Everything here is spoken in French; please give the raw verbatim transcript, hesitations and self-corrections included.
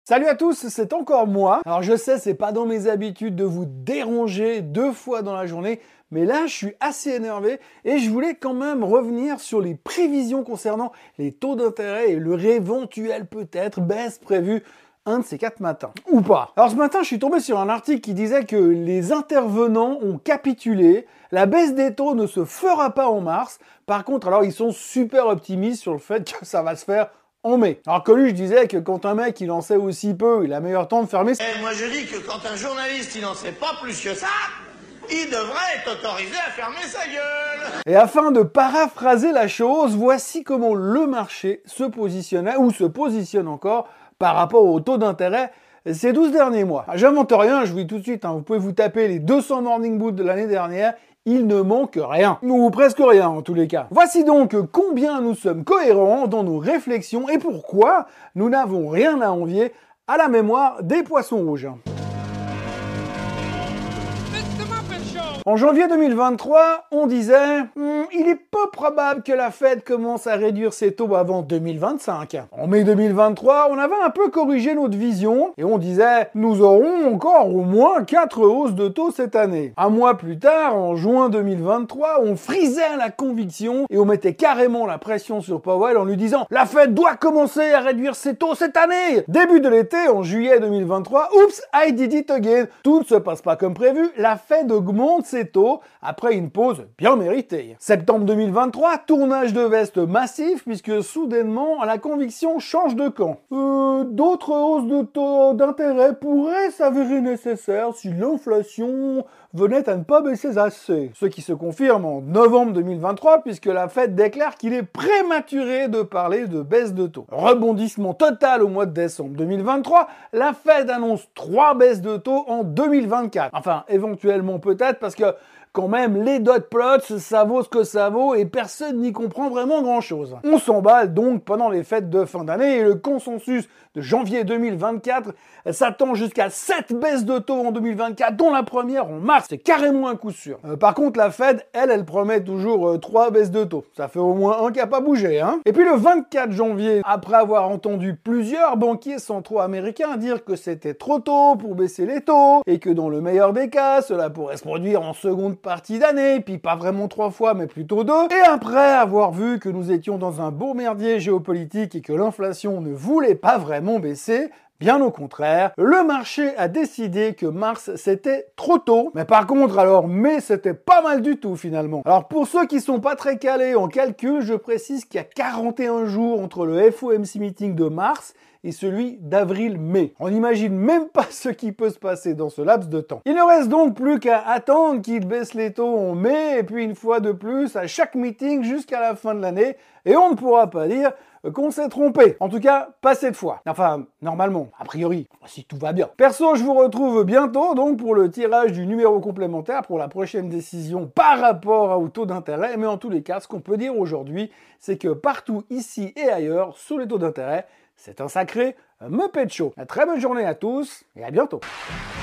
Salut à tous, c'est encore moi. Alors je sais, c'est pas dans mes habitudes de vous déranger deux fois dans la journée, mais là je suis assez énervé et je voulais quand même revenir sur les prévisions concernant les taux d'intérêt et leur éventuelle peut-être baisse prévue un de ces quatre matins. Ou pas. Alors ce matin, je suis tombé sur un article qui disait que les intervenants ont capitulé, la baisse des taux ne se fera pas en mars. Par contre, alors ils sont super optimistes sur le fait que ça va se faire en mai. Alors que lui, je disais que quand un mec il en sait aussi peu, il a meilleur temps de fermer. Et moi je dis que quand un journaliste il n'en sait pas plus que ça, il devrait être autorisé à fermer sa gueule. Et afin de paraphraser la chose, voici comment le marché se positionnait ou se positionne encore par rapport au taux d'intérêt ces douze derniers mois. J'invente rien, je vous dis tout de suite, hein, vous pouvez vous taper les deux cents morning boots de l'année dernière, il ne manque rien, ou presque rien en tous les cas. Voici donc combien nous sommes cohérents dans nos réflexions et pourquoi nous n'avons rien à envier à la mémoire des poissons rouges. En janvier deux mille vingt-trois, on disait hm, « Il est peu probable que la Fed commence à réduire ses taux avant deux mille vingt-cinq ». En mai deux mille vingt-trois, on avait un peu corrigé notre vision et on disait « Nous aurons encore au moins quatre hausses de taux cette année ». Un mois plus tard, en juin deux mille vingt-trois, on frisait la conviction et on mettait carrément la pression sur Powell en lui disant « La Fed doit commencer à réduire ses taux cette année ». Début de l'été, en juillet deux mille vingt-trois, « Oups, I did it again ». Tout ne se passe pas comme prévu, la Fed augmente ses taux après une pause bien méritée. Septembre deux mille vingt-trois, tournage de veste massif puisque soudainement la conviction change de camp. Euh, d'autres hausses de taux d'intérêt pourraient s'avérer nécessaires si l'inflation venait à ne pas baisser assez. Ce qui se confirme en novembre deux mille vingt-trois puisque la Fed déclare qu'il est prématuré de parler de baisse de taux. Rebondissement total au mois de décembre deux mille vingt-trois, la Fed annonce trois baisses de taux en deux mille vingt-quatre. Enfin, éventuellement peut-être parce que quand même, les dot plots, ça vaut ce que ça vaut et personne n'y comprend vraiment grand-chose. On s'emballe donc pendant les fêtes de fin d'année et le consensus de janvier deux mille vingt-quatre s'attend jusqu'à sept baisses de taux en deux mille vingt-quatre, dont la première en mars. C'est carrément un coup sûr. Euh, par contre, la Fed, elle, elle promet toujours euh, trois baisses de taux. Ça fait au moins un qui n'a pas bougé, hein. Et puis le vingt-quatre janvier, après avoir entendu plusieurs banquiers centraux américains dire que c'était trop tôt pour baisser les taux et que dans le meilleur des cas, cela pourrait se produire en seconde partie d'année, puis pas vraiment trois fois, mais plutôt deux. Et après avoir vu que nous étions dans un beau merdier géopolitique et que l'inflation ne voulait pas vraiment baisser, bien au contraire, le marché a décidé que mars c'était trop tôt. Mais par contre, alors mai c'était pas mal du tout finalement. Alors pour ceux qui sont pas très calés en calcul, je précise qu'il y a quarante et un jours entre le F O M C meeting de mars et celui d'avril-mai. On n'imagine même pas ce qui peut se passer dans ce laps de temps. Il ne reste donc plus qu'à attendre qu'ils baissent les taux en mai et puis une fois de plus à chaque meeting jusqu'à la fin de l'année et on ne pourra pas dire qu'on s'est trompé. En tout cas, pas cette fois. Enfin, normalement, a priori, si tout va bien. Perso, je vous retrouve bientôt donc pour le tirage du numéro complémentaire pour la prochaine décision par rapport au taux d'intérêt. Mais en tous les cas, ce qu'on peut dire aujourd'hui, c'est que partout ici et ailleurs, sous les taux d'intérêt, c'est un sacré Muppet Show. Une très bonne journée à tous et à bientôt.